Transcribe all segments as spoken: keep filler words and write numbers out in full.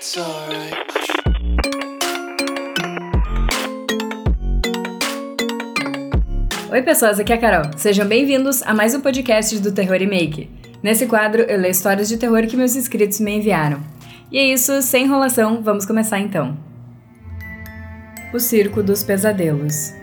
It's alright. Oi pessoas, aqui é a Carol. Sejam bem-vindos a mais um podcast do Terror Remake. Nesse quadro eu leio histórias de terror que meus inscritos me enviaram. E é isso, sem enrolação, vamos começar então. O Circo dos Pesadelos.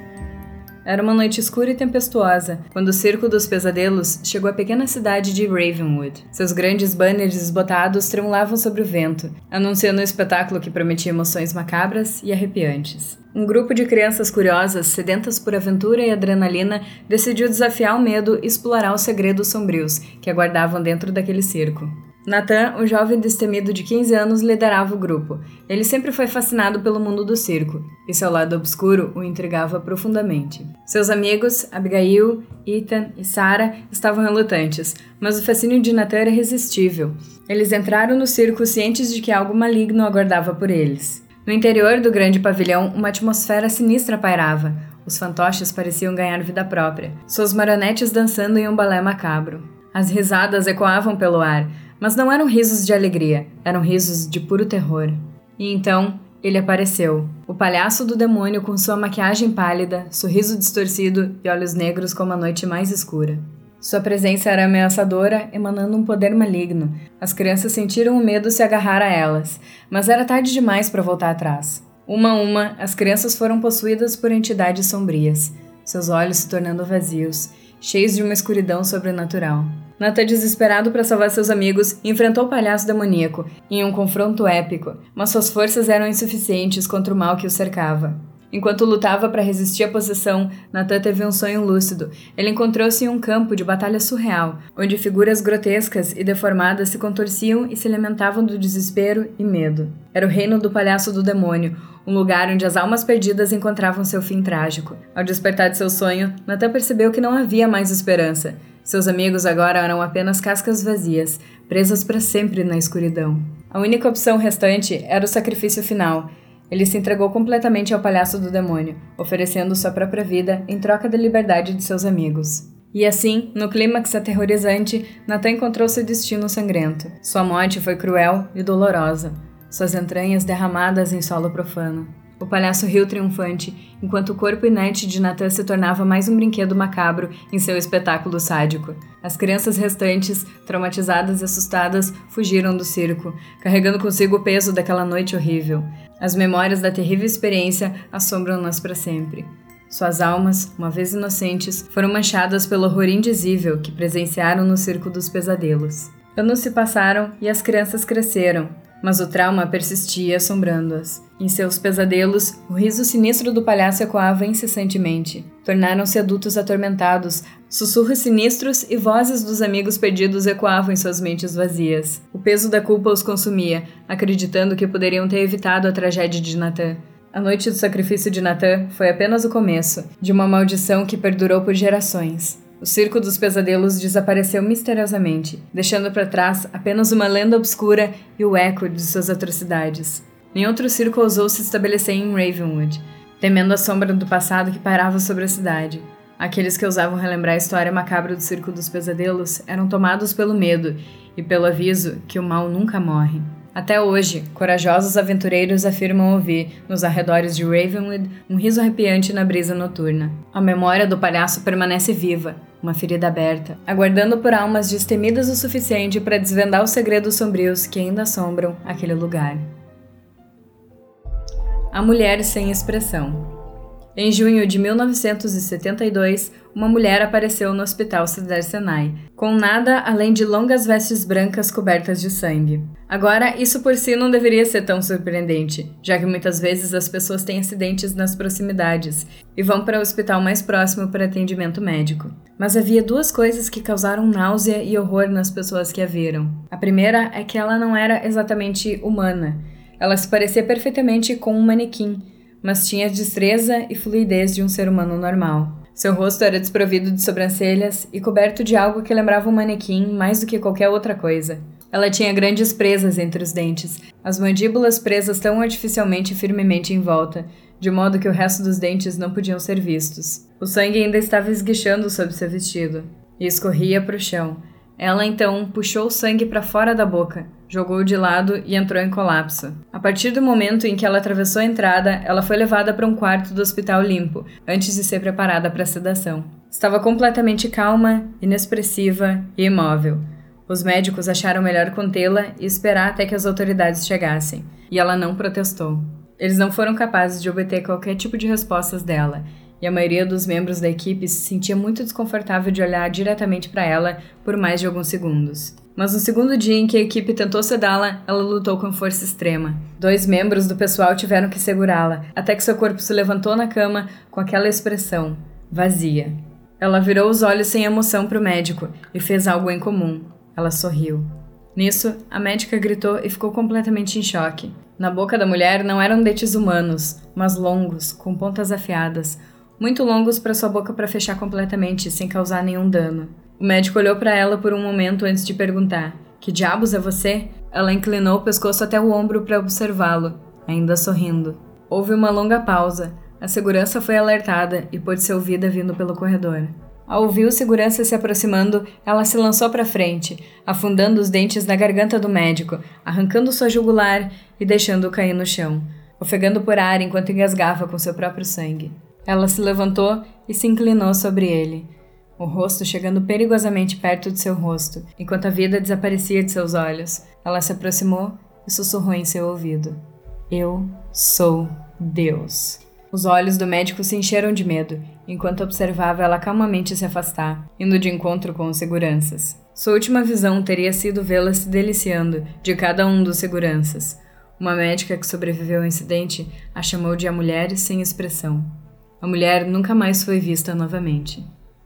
Era uma noite escura e tempestuosa, quando o Circo dos Pesadelos chegou à pequena cidade de Ravenwood. Seus grandes banners desbotados tremulavam sobre o vento, anunciando um espetáculo que prometia emoções macabras e arrepiantes. Um grupo de crianças curiosas, sedentas por aventura e adrenalina, decidiu desafiar o medo e explorar os segredos sombrios que aguardavam dentro daquele circo. Nathan, um jovem destemido de quinze anos, liderava o grupo. Ele sempre foi fascinado pelo mundo do circo, e seu lado obscuro o intrigava profundamente. Seus amigos, Abigail, Ethan e Sarah, estavam relutantes, mas o fascínio de Nathan era irresistível. Eles entraram no circo cientes de que algo maligno aguardava por eles. No interior do grande pavilhão, uma atmosfera sinistra pairava. Os fantoches pareciam ganhar vida própria, suas marionetes dançando em um balé macabro. As risadas ecoavam pelo ar, mas não eram risos de alegria, eram risos de puro terror. E então, ele apareceu. O palhaço do demônio com sua maquiagem pálida, sorriso distorcido e olhos negros como a noite mais escura. Sua presença era ameaçadora, emanando um poder maligno. As crianças sentiram o medo se agarrar a elas, mas era tarde demais para voltar atrás. Uma a uma, as crianças foram possuídas por entidades sombrias, seus olhos se tornando vazios, cheios de uma escuridão sobrenatural. Nathan, desesperado para salvar seus amigos, enfrentou o palhaço demoníaco em um confronto épico, mas suas forças eram insuficientes contra o mal que o cercava. Enquanto lutava para resistir à possessão, Nathan teve um sonho lúcido. Ele encontrou-se em um campo de batalha surreal, onde figuras grotescas e deformadas se contorciam e se alimentavam do desespero e medo. Era o reino do palhaço do demônio, um lugar onde as almas perdidas encontravam seu fim trágico. Ao despertar de seu sonho, Nathan percebeu que não havia mais esperança. Seus amigos agora eram apenas cascas vazias, presas para sempre na escuridão. A única opção restante era o sacrifício final. Ele se entregou completamente ao palhaço do demônio, oferecendo sua própria vida em troca da liberdade de seus amigos. E assim, no clímax aterrorizante, Nathan encontrou seu destino sangrento. Sua morte foi cruel e dolorosa, suas entranhas derramadas em solo profano. O palhaço riu triunfante, enquanto o corpo inerte de Nathan se tornava mais um brinquedo macabro em seu espetáculo sádico. As crianças restantes, traumatizadas e assustadas, fugiram do circo, carregando consigo o peso daquela noite horrível. As memórias da terrível experiência assombram-nas para sempre. Suas almas, uma vez inocentes, foram manchadas pelo horror indizível que presenciaram no Circo dos Pesadelos. Anos se passaram e as crianças cresceram, mas o trauma persistia assombrando-as. Em seus pesadelos, o riso sinistro do palhaço ecoava incessantemente. Tornaram-se adultos atormentados, sussurros sinistros e vozes dos amigos perdidos ecoavam em suas mentes vazias. O peso da culpa os consumia, acreditando que poderiam ter evitado a tragédia de Nathan. A noite do sacrifício de Nathan foi apenas o começo de uma maldição que perdurou por gerações. O Circo dos Pesadelos desapareceu misteriosamente, deixando para trás apenas uma lenda obscura e o eco de suas atrocidades. Nem outro circo ousou se estabelecer em Ravenwood, temendo a sombra do passado que pairava sobre a cidade. Aqueles que ousavam relembrar a história macabra do Circo dos Pesadelos eram tomados pelo medo e pelo aviso que o mal nunca morre. Até hoje, corajosos aventureiros afirmam ouvir, nos arredores de Ravenwood, um riso arrepiante na brisa noturna. A memória do palhaço permanece viva, uma ferida aberta, aguardando por almas destemidas o suficiente para desvendar os segredos sombrios que ainda assombram aquele lugar. A Mulher Sem Expressão. Em junho de mil novecentos e setenta e dois, uma mulher apareceu no Hospital Cedar Sinai, com nada além de longas vestes brancas cobertas de sangue. Agora, isso por si não deveria ser tão surpreendente, já que muitas vezes as pessoas têm acidentes nas proximidades e vão para o hospital mais próximo para atendimento médico. Mas havia duas coisas que causaram náusea e horror nas pessoas que a viram. A primeira é que ela não era exatamente humana. Ela se parecia perfeitamente com um manequim, mas tinha a destreza e fluidez de um ser humano normal. Seu rosto era desprovido de sobrancelhas e coberto de algo que lembrava um manequim mais do que qualquer outra coisa. Ela tinha grandes presas entre os dentes, as mandíbulas presas tão artificialmente e firmemente em volta, de modo que o resto dos dentes não podiam ser vistos. O sangue ainda estava esguichando sob seu vestido, e escorria para o chão. Ela então puxou o sangue para fora da boca, jogou-o de lado e entrou em colapso. A partir do momento em que ela atravessou a entrada, ela foi levada para um quarto do hospital limpo, antes de ser preparada para a sedação. Estava completamente calma, inexpressiva e imóvel. Os médicos acharam melhor contê-la e esperar até que as autoridades chegassem, e ela não protestou. Eles não foram capazes de obter qualquer tipo de respostas dela, e a maioria dos membros da equipe se sentia muito desconfortável de olhar diretamente para ela por mais de alguns segundos. Mas no segundo dia em que a equipe tentou sedá-la, ela lutou com força extrema. Dois membros do pessoal tiveram que segurá-la, até que seu corpo se levantou na cama com aquela expressão, vazia. Ela virou os olhos sem emoção para o médico e fez algo incomum. Ela sorriu. Nisso, a médica gritou e ficou completamente em choque. Na boca da mulher não eram dentes humanos, mas longos, com pontas afiadas, muito longos para sua boca para fechar completamente, sem causar nenhum dano. O médico olhou para ela por um momento antes de perguntar: "Que diabos é você?" Ela inclinou o pescoço até o ombro para observá-lo, ainda sorrindo. Houve uma longa pausa. A segurança foi alertada e pôde ser ouvida vindo pelo corredor. Ao ouvir o segurança se aproximando, ela se lançou para frente, afundando os dentes na garganta do médico, arrancando sua jugular e deixando-o cair no chão, ofegando por ar enquanto engasgava com seu próprio sangue. Ela se levantou e se inclinou sobre ele, o rosto chegando perigosamente perto de seu rosto, enquanto a vida desaparecia de seus olhos. Ela se aproximou e sussurrou em seu ouvido: "Eu sou Deus." Os olhos do médico se encheram de medo, enquanto observava ela calmamente se afastar, indo de encontro com os seguranças. Sua última visão teria sido vê-la se deliciando de cada um dos seguranças. Uma médica que sobreviveu ao incidente a chamou de a mulher sem expressão. A mulher nunca mais foi vista novamente.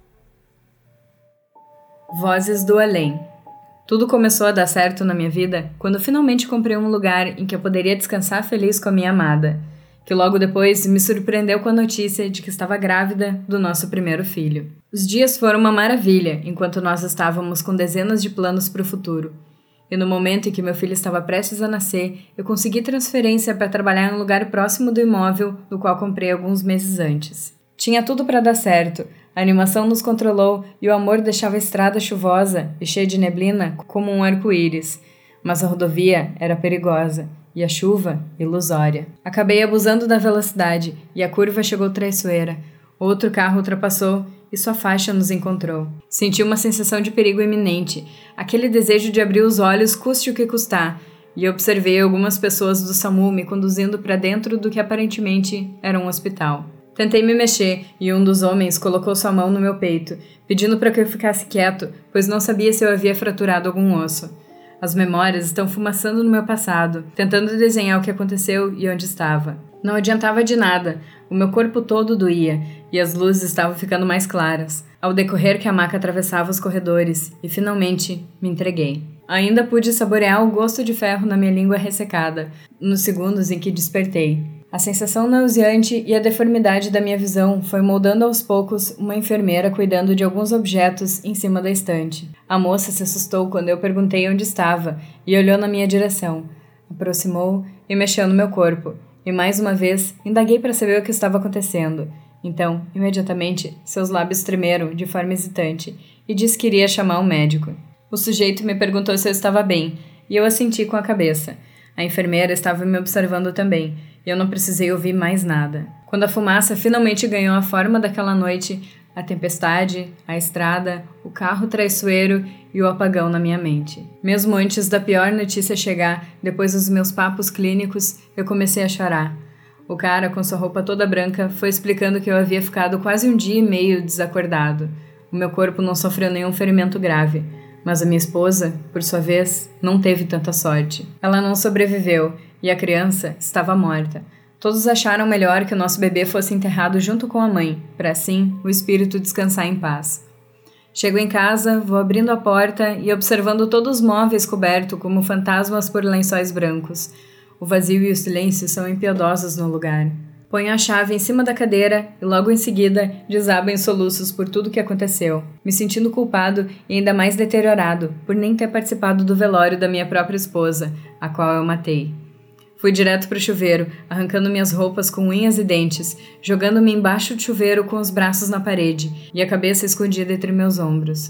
Vozes do além. Tudo começou a dar certo na minha vida quando finalmente comprei um lugar em que eu poderia descansar feliz com a minha amada, que logo depois me surpreendeu com a notícia de que estava grávida do nosso primeiro filho. Os dias foram uma maravilha, enquanto nós estávamos com dezenas de planos para o futuro. E no momento em que meu filho estava prestes a nascer, eu consegui transferência para trabalhar em um lugar próximo do imóvel do qual comprei alguns meses antes. Tinha tudo para dar certo. A animação nos controlou e o amor deixava a estrada chuvosa e cheia de neblina como um arco-íris. Mas a rodovia era perigosa. E a chuva, ilusória. Acabei abusando da velocidade e a curva chegou traiçoeira. Outro carro ultrapassou e sua faixa nos encontrou. Senti uma sensação de perigo iminente, aquele desejo de abrir os olhos custe o que custar, e observei algumas pessoas do SAMU me conduzindo para dentro do que aparentemente era um hospital. Tentei me mexer e um dos homens colocou sua mão no meu peito, pedindo para que eu ficasse quieto, pois não sabia se eu havia fraturado algum osso. As memórias estão fumaçando no meu passado, tentando desenhar o que aconteceu e onde estava. Não adiantava de nada, o meu corpo todo doía e as luzes estavam ficando mais claras, ao decorrer que a maca atravessava os corredores, e finalmente me entreguei. Ainda pude saborear o gosto de ferro na minha língua ressecada, nos segundos em que despertei. A sensação nauseante e a deformidade da minha visão foi moldando aos poucos uma enfermeira cuidando de alguns objetos em cima da estante. A moça se assustou quando eu perguntei onde estava e olhou na minha direção. Aproximou e mexeu no meu corpo. E mais uma vez, indaguei para saber o que estava acontecendo. Então, imediatamente, seus lábios tremeram de forma hesitante e disse que iria chamar um médico. O sujeito me perguntou se eu estava bem e eu assenti com a cabeça. A enfermeira estava me observando também. E eu não precisei ouvir mais nada. Quando a fumaça finalmente ganhou a forma daquela noite, a tempestade, a estrada, o carro traiçoeiro e o apagão na minha mente. Mesmo antes da pior notícia chegar, depois dos meus papos clínicos, eu comecei a chorar. O cara, com sua roupa toda branca, foi explicando que eu havia ficado quase um dia e meio desacordado. O meu corpo não sofreu nenhum ferimento grave, mas a minha esposa, por sua vez, não teve tanta sorte. Ela não sobreviveu e a criança estava morta. Todos acharam melhor que o nosso bebê fosse enterrado junto com a mãe, para assim o espírito descansar em paz. Chego em casa, vou abrindo a porta e observando todos os móveis cobertos como fantasmas por lençóis brancos. O vazio e o silêncio são impiedosos no lugar. Ponho a chave em cima da cadeira e logo em seguida desabo em soluços por tudo que aconteceu, me sentindo culpado e ainda mais deteriorado por nem ter participado do velório da minha própria esposa, a qual eu matei. Fui direto para o chuveiro, arrancando minhas roupas com unhas e dentes, jogando-me embaixo do chuveiro com os braços na parede e a cabeça escondida entre meus ombros.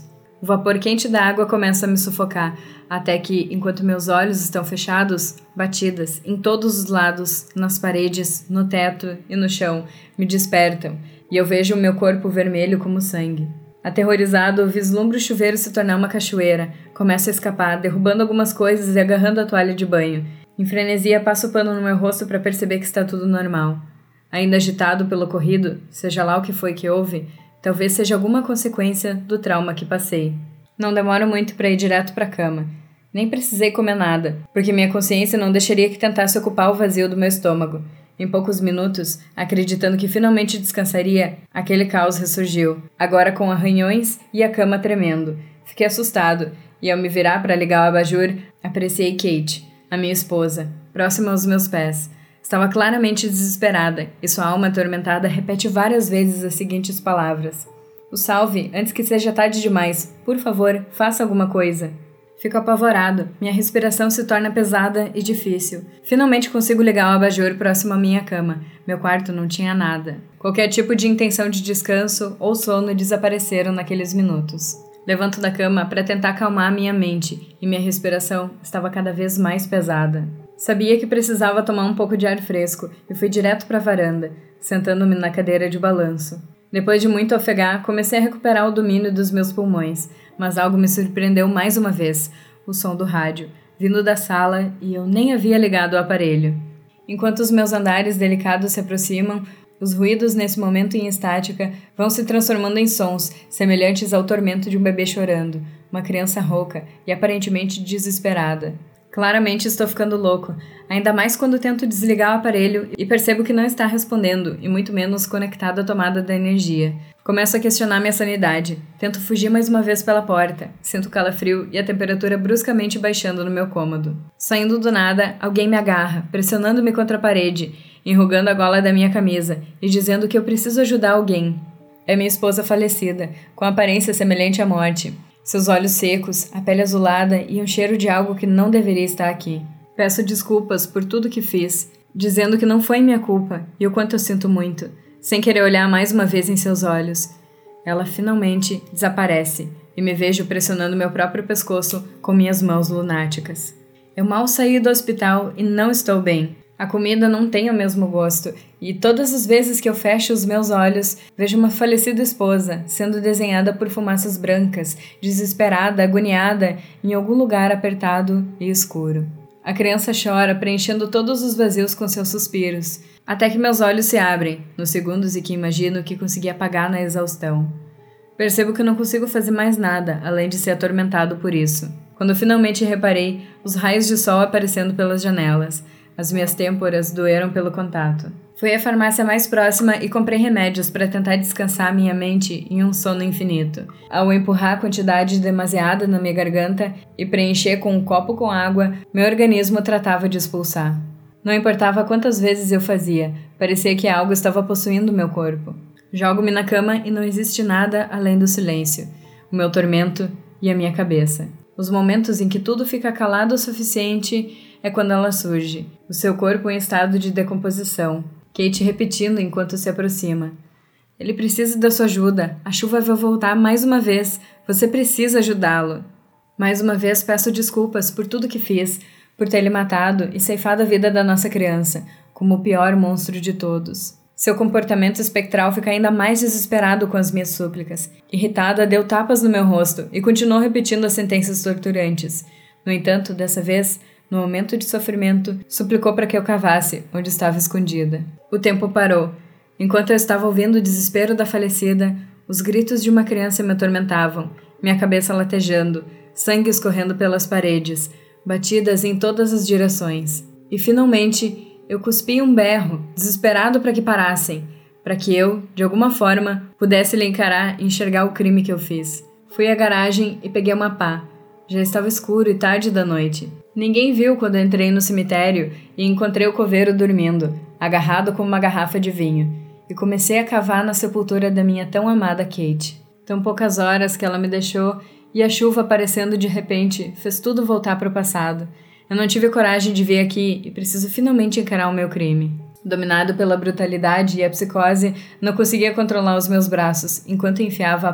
O vapor quente da água começa a me sufocar, até que, enquanto meus olhos estão fechados, batidas em todos os lados, nas paredes, no teto e no chão, me despertam, e eu vejo o meu corpo vermelho como sangue. Aterrorizado, vislumbro o chuveiro se tornar uma cachoeira, começo a escapar, derrubando algumas coisas e agarrando a toalha de banho. Em frenesia, passo o pano no meu rosto para perceber que está tudo normal. Ainda agitado pelo ocorrido, seja lá o que foi que houve, talvez seja alguma consequência do trauma que passei. Não demoro muito para ir direto para a cama. Nem precisei comer nada, porque minha consciência não deixaria que tentasse ocupar o vazio do meu estômago. Em poucos minutos, acreditando que finalmente descansaria, aquele caos ressurgiu, agora com arranhões e a cama tremendo. Fiquei assustado, e ao me virar para ligar o abajur, apreciei Kate, a minha esposa, próxima aos meus pés. Estava claramente desesperada, e sua alma atormentada repete várias vezes as seguintes palavras. O salve, antes que seja tarde demais. Por favor, faça alguma coisa. Fico apavorado. Minha respiração se torna pesada e difícil. Finalmente consigo ligar o abajur próximo à minha cama. Meu quarto não tinha nada. Qualquer tipo de intenção de descanso ou sono desapareceram naqueles minutos. Levanto da cama para tentar acalmar minha mente, e minha respiração estava cada vez mais pesada. Sabia que precisava tomar um pouco de ar fresco e fui direto para a varanda, sentando-me na cadeira de balanço. Depois de muito ofegar, comecei a recuperar o domínio dos meus pulmões, mas algo me surpreendeu mais uma vez, o som do rádio, vindo da sala, e eu nem havia ligado o aparelho. Enquanto os meus andares delicados se aproximam, os ruídos nesse momento em estática vão se transformando em sons, semelhantes ao tormento de um bebê chorando, uma criança rouca e aparentemente desesperada. Claramente estou ficando louco, ainda mais quando tento desligar o aparelho e percebo que não está respondendo, e muito menos conectado à tomada da energia. Começo a questionar minha sanidade. Tento fugir mais uma vez pela porta. Sinto calafrio e a temperatura bruscamente baixando no meu cômodo. Saindo do nada, alguém me agarra, pressionando-me contra a parede, enrugando a gola da minha camisa e dizendo que eu preciso ajudar alguém. É minha esposa falecida, com aparência semelhante à morte. Seus olhos secos, a pele azulada e um cheiro de algo que não deveria estar aqui. Peço desculpas por tudo que fiz, dizendo que não foi minha culpa e o quanto eu sinto muito, sem querer olhar mais uma vez em seus olhos. Ela finalmente desaparece e me vejo pressionando meu próprio pescoço com minhas mãos lunáticas. Eu mal saí do hospital e não estou bem. A comida não tem o mesmo gosto, e todas as vezes que eu fecho os meus olhos, vejo uma falecida esposa sendo desenhada por fumaças brancas, desesperada, agoniada, em algum lugar apertado e escuro. A criança chora, preenchendo todos os vazios com seus suspiros, até que meus olhos se abrem, nos segundos em que imagino que consegui apagar na exaustão. Percebo que não consigo fazer mais nada, além de ser atormentado por isso. Quando finalmente reparei, os raios de sol aparecendo pelas janelas. As minhas têmporas doeram pelo contato. Fui à farmácia mais próxima e comprei remédios para tentar descansar minha mente em um sono infinito. Ao empurrar a quantidade demasiada na minha garganta e preencher com um copo com água, meu organismo tratava de expulsar. Não importava quantas vezes eu fazia, parecia que algo estava possuindo meu corpo. Jogo-me na cama e não existe nada além do silêncio, o meu tormento e a minha cabeça. Os momentos em que tudo fica calado o suficiente é quando ela surge, o seu corpo em estado de decomposição, Kate repetindo enquanto se aproxima. Ele precisa da sua ajuda, a chuva vai voltar mais uma vez, você precisa ajudá-lo. Mais uma vez peço desculpas por tudo que fiz, por ter lhe matado e ceifado a vida da nossa criança, como o pior monstro de todos. Seu comportamento espectral fica ainda mais desesperado com as minhas súplicas. Irritada, deu tapas no meu rosto e continuou repetindo as sentenças torturantes. No entanto, dessa vez, no momento de sofrimento, suplicou para que eu cavasse onde estava escondida. O tempo parou. Enquanto eu estava ouvindo o desespero da falecida, os gritos de uma criança me atormentavam, minha cabeça latejando, sangue escorrendo pelas paredes, batidas em todas as direções. E finalmente, eu cuspi um berro, desesperado para que parassem, para que eu, de alguma forma, pudesse lhe encarar e enxergar o crime que eu fiz. Fui à garagem e peguei uma pá. Já estava escuro e tarde da noite. Ninguém viu quando entrei no cemitério e encontrei o coveiro dormindo, agarrado com uma garrafa de vinho, e comecei a cavar na sepultura da minha tão amada Kate. Tão poucas horas que ela me deixou e a chuva aparecendo de repente fez tudo voltar para o passado. Eu não tive coragem de vir aqui e preciso finalmente encarar o meu crime. Dominado pela brutalidade e a psicose, não conseguia controlar os meus braços enquanto enfiava a pá.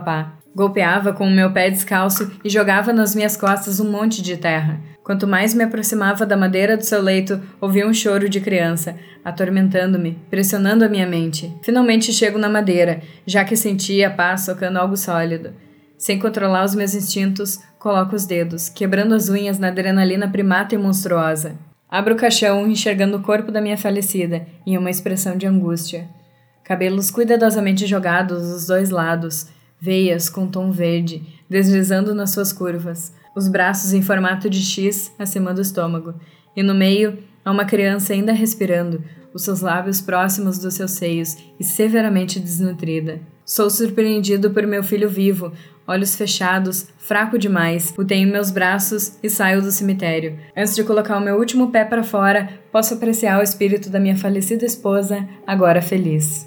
Golpeava com o meu pé descalço e jogava nas minhas costas um monte de terra. Quanto mais me aproximava da madeira do seu leito, ouvia um choro de criança, atormentando-me, pressionando a minha mente. Finalmente chego na madeira, já que sentia a pá socando algo sólido. Sem controlar os meus instintos, coloco os dedos, quebrando as unhas na adrenalina primata e monstruosa. Abro o caixão, enxergando o corpo da minha falecida, em uma expressão de angústia. Cabelos cuidadosamente jogados dos dois lados, veias com tom verde, deslizando nas suas curvas, os braços em formato de X acima do estômago, e no meio, há uma criança ainda respirando, os seus lábios próximos dos seus seios e severamente desnutrida. Sou surpreendido por meu filho vivo, olhos fechados, fraco demais, o tenho em meus braços e saio do cemitério. Antes de colocar o meu último pé para fora, posso apreciar o espírito da minha falecida esposa, agora feliz.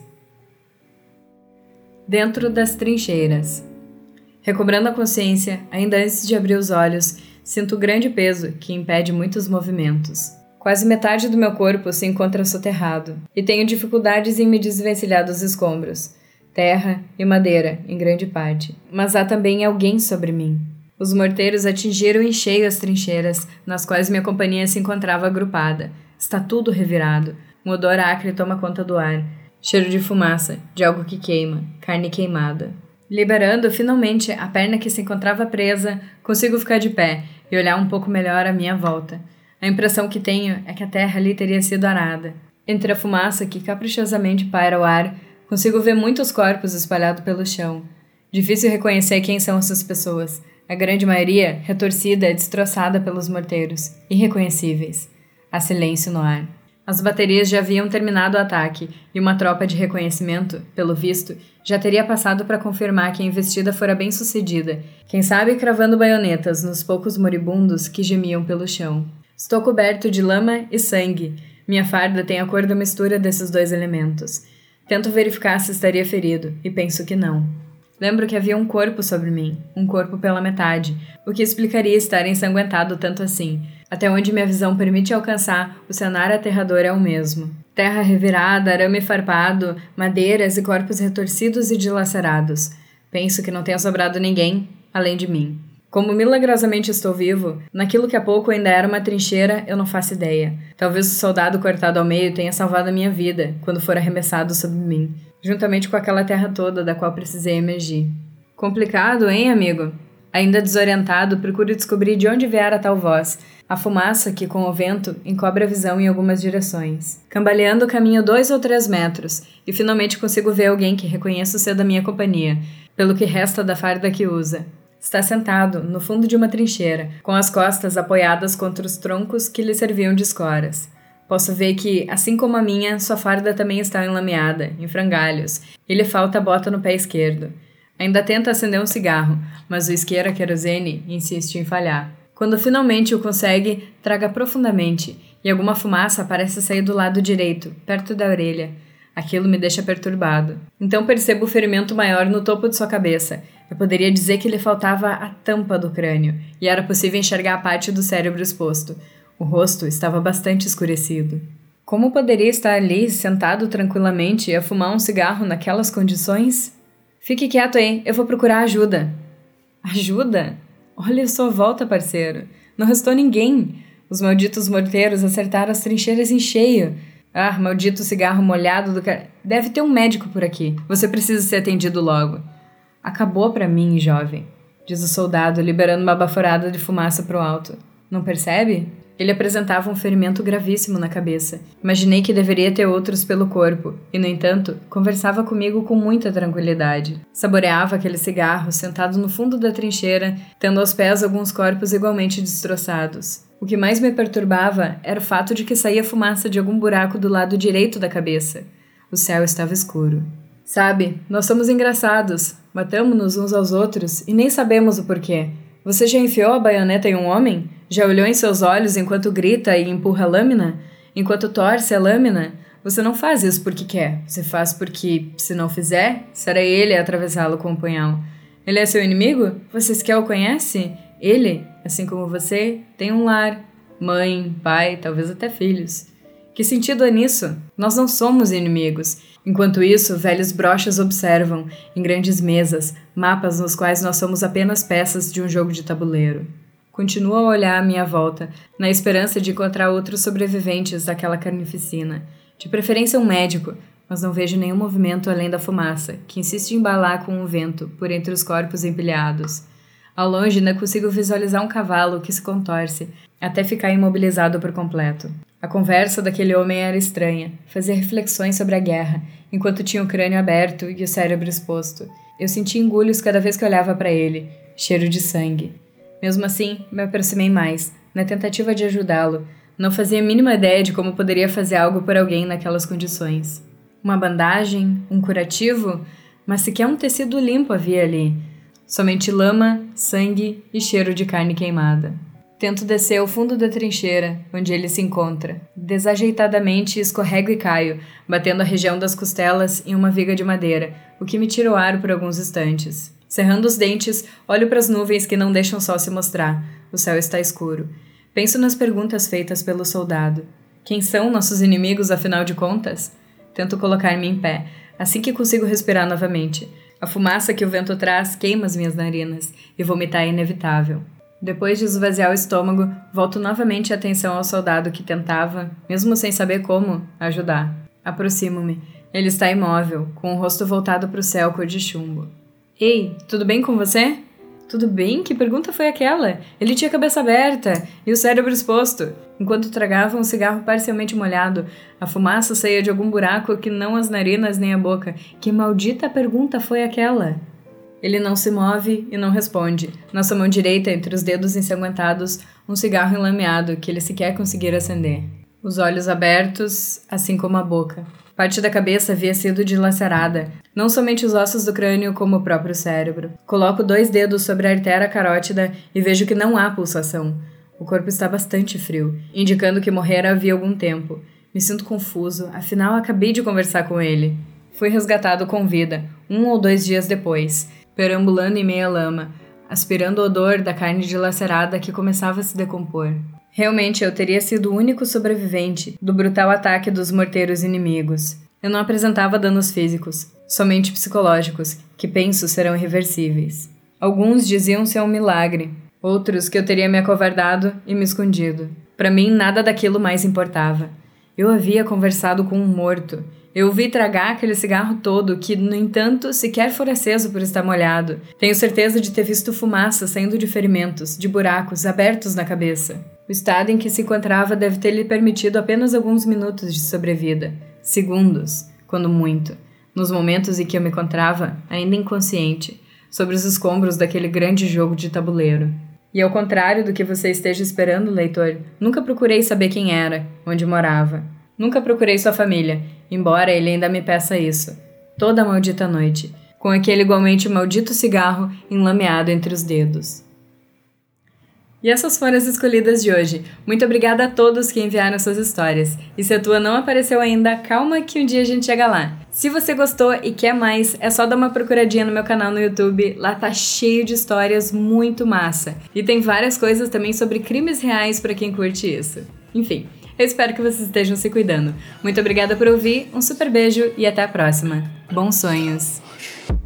Dentro das trincheiras. Recobrando a consciência, ainda antes de abrir os olhos, sinto o grande peso que impede muitos movimentos. Quase metade do meu corpo se encontra soterrado, e tenho dificuldades em me desvencilhar dos escombros. Terra e madeira, em grande parte. Mas há também alguém sobre mim. Os morteiros atingiram em cheio as trincheiras, nas quais minha companhia se encontrava agrupada. Está tudo revirado. Um odor acre toma conta do ar. Cheiro de fumaça, de algo que queima, carne queimada. Liberando, finalmente, a perna que se encontrava presa, consigo ficar de pé e olhar um pouco melhor à minha volta. A impressão que tenho é que a terra ali teria sido arada. Entre a fumaça que caprichosamente paira ao ar, consigo ver muitos corpos espalhados pelo chão. Difícil reconhecer quem são essas pessoas. A grande maioria, retorcida e destroçada pelos morteiros. Irreconhecíveis. Há silêncio no ar. As baterias já haviam terminado o ataque, e uma tropa de reconhecimento, pelo visto, já teria passado para confirmar que a investida fora bem sucedida, quem sabe cravando baionetas nos poucos moribundos que gemiam pelo chão. Estou coberto de lama e sangue. Minha farda tem a cor da mistura desses dois elementos. Tento verificar se estaria ferido, e penso que não. Lembro que havia um corpo sobre mim, um corpo pela metade, o que explicaria estar ensanguentado tanto assim. Até onde minha visão permite alcançar, o cenário aterrador é o mesmo. Terra revirada, arame farpado, madeiras e corpos retorcidos e dilacerados. Penso que não tenha sobrado ninguém, além de mim. Como milagrosamente estou vivo, naquilo que há pouco ainda era uma trincheira, eu não faço ideia. Talvez o soldado cortado ao meio tenha salvado a minha vida, quando for arremessado sobre mim, juntamente com aquela terra toda da qual precisei emergir. Complicado, hein, amigo? Ainda desorientado, procuro descobrir de onde viera tal voz. A fumaça que, com o vento, encobre a visão em algumas direções. Cambaleando, caminho dois ou três metros, e finalmente consigo ver alguém que reconheço ser da minha companhia, pelo que resta da farda que usa. Está sentado, no fundo de uma trincheira, com as costas apoiadas contra os troncos que lhe serviam de escoras. Posso ver que, assim como a minha, sua farda também está enlameada, em frangalhos, e lhe falta a bota no pé esquerdo. Ainda tenta acender um cigarro, mas o isqueiro a querosene insiste em falhar. Quando finalmente o consegue, traga profundamente, e alguma fumaça parece sair do lado direito, perto da orelha. Aquilo me deixa perturbado. Então percebo o ferimento maior no topo de sua cabeça. Eu poderia dizer que lhe faltava a tampa do crânio, e era possível enxergar a parte do cérebro exposto. O rosto estava bastante escurecido. Como poderia estar ali, sentado tranquilamente, a fumar um cigarro naquelas condições? Fique quieto aí, eu vou procurar ajuda. Ajuda? Olha a sua volta, parceiro. Não restou ninguém. Os malditos morteiros acertaram as trincheiras em cheio. Ah, maldito cigarro molhado do cara. Deve ter um médico por aqui. Você precisa ser atendido logo. Acabou pra mim, jovem, diz o soldado, liberando uma baforada de fumaça pro alto. Não percebe? Ele apresentava um ferimento gravíssimo na cabeça. Imaginei que deveria ter outros pelo corpo, e, no entanto, conversava comigo com muita tranquilidade. Saboreava aquele cigarro, sentado no fundo da trincheira, tendo aos pés alguns corpos igualmente destroçados. O que mais me perturbava era o fato de que saía fumaça de algum buraco do lado direito da cabeça. O céu estava escuro. Sabe, nós somos engraçados. Matamos-nos uns aos outros e nem sabemos o porquê. Você já enfiou a baioneta em um homem? Já olhou em seus olhos enquanto grita e empurra a lâmina? Enquanto torce a lâmina? Você não faz isso porque quer. Você faz porque, se não fizer, será ele a atravessá-lo com o punhal. Ele é seu inimigo? Você sequer o conhece? Ele, assim como você, tem um lar. Mãe, pai, talvez até filhos. Que sentido é nisso? Nós não somos inimigos. Enquanto isso, velhos brochas observam, em grandes mesas, mapas nos quais nós somos apenas peças de um jogo de tabuleiro. Continuo a olhar à minha volta, na esperança de encontrar outros sobreviventes daquela carnificina. De preferência um médico, mas não vejo nenhum movimento além da fumaça, que insiste em embalar com o vento por entre os corpos empilhados. Ao longe ainda consigo visualizar um cavalo que se contorce, até ficar imobilizado por completo. A conversa daquele homem era estranha, fazia reflexões sobre a guerra, enquanto tinha o crânio aberto e o cérebro exposto. Eu sentia engulhos cada vez que olhava para ele, cheiro de sangue. Mesmo assim, me aproximei mais, na tentativa de ajudá-lo. Não fazia a mínima ideia de como poderia fazer algo por alguém naquelas condições. Uma bandagem? Um curativo? Mas sequer um tecido limpo havia ali. Somente lama, sangue e cheiro de carne queimada. Tento descer ao fundo da trincheira, onde ele se encontra. Desajeitadamente escorrego e caio, batendo a região das costelas em uma viga de madeira, o que me tira o ar por alguns instantes. Cerrando os dentes, olho para as nuvens que não deixam o sol se mostrar. O céu está escuro. Penso nas perguntas feitas pelo soldado. Quem são nossos inimigos, afinal de contas? Tento colocar-me em pé, assim que consigo respirar novamente. A fumaça que o vento traz queima as minhas narinas, e vomitar é inevitável. Depois de esvaziar o estômago, volto novamente a atenção ao soldado que tentava, mesmo sem saber como, ajudar. Aproximo-me. Ele está imóvel, com o rosto voltado para o céu cor de chumbo. Ei, tudo bem com você? Tudo bem? Que pergunta foi aquela? Ele tinha a cabeça aberta e o cérebro exposto. Enquanto tragava um cigarro parcialmente molhado, a fumaça saía de algum buraco que não as narinas nem a boca. Que maldita pergunta foi aquela? Ele não se move e não responde. Na sua mão direita, entre os dedos ensanguentados, um cigarro enlameado que ele sequer conseguira acender. Os olhos abertos, assim como a boca. Parte da cabeça havia sido dilacerada, não somente os ossos do crânio, como o próprio cérebro. Coloco dois dedos sobre a artéria carótida e vejo que não há pulsação. O corpo está bastante frio, indicando que morrera havia algum tempo. Me sinto confuso, afinal acabei de conversar com ele. Fui resgatado com vida, um ou dois dias depois, perambulando em meia lama, aspirando o odor da carne dilacerada que começava a se decompor. Realmente eu teria sido o único sobrevivente do brutal ataque dos morteiros inimigos. Eu não apresentava danos físicos, somente psicológicos, que penso serão irreversíveis. Alguns diziam ser um milagre, outros que eu teria me acovardado e me escondido. Para mim, nada daquilo mais importava. Eu havia conversado com um morto. Eu o vi tragar aquele cigarro todo que, no entanto, sequer fora aceso por estar molhado. Tenho certeza de ter visto fumaça saindo de ferimentos, de buracos abertos na cabeça. O estado em que se encontrava deve ter lhe permitido apenas alguns minutos de sobrevida. Segundos, quando muito. Nos momentos em que eu me encontrava, ainda inconsciente, sobre os escombros daquele grande jogo de tabuleiro. E ao contrário do que você esteja esperando, leitor, nunca procurei saber quem era, onde morava. Nunca procurei sua família, embora ele ainda me peça isso. Toda a maldita noite, com aquele igualmente maldito cigarro enlameado entre os dedos. E essas foram as escolhidas de hoje. Muito obrigada a todos que enviaram suas histórias. E se a tua não apareceu ainda, calma que um dia a gente chega lá. Se você gostou e quer mais, é só dar uma procuradinha no meu canal no YouTube. Lá tá cheio de histórias muito massa. E tem várias coisas também sobre crimes reais para quem curte isso. Enfim, eu espero que vocês estejam se cuidando. Muito obrigada por ouvir, um super beijo e até a próxima. Bons sonhos!